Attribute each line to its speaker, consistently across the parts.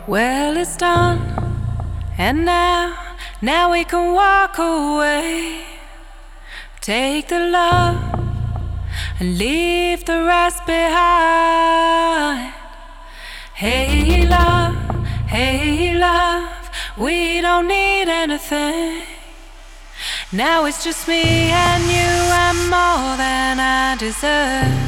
Speaker 1: Well, it's done, and now we can walk away. Take the love and leave the rest behind. Hey love, we don't need anything. Now it's just me and you and more than I deserve.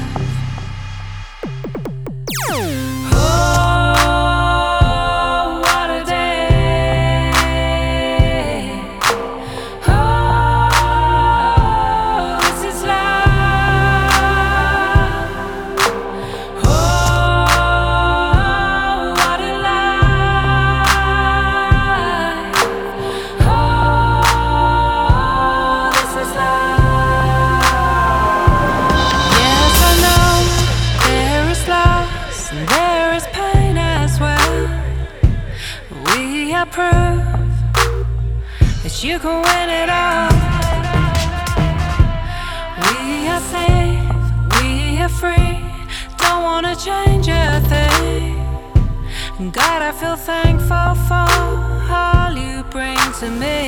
Speaker 1: Proof that you can win it all. We are safe, we are free. Don't wanna change a thing. God, I feel thankful for all you bring to me.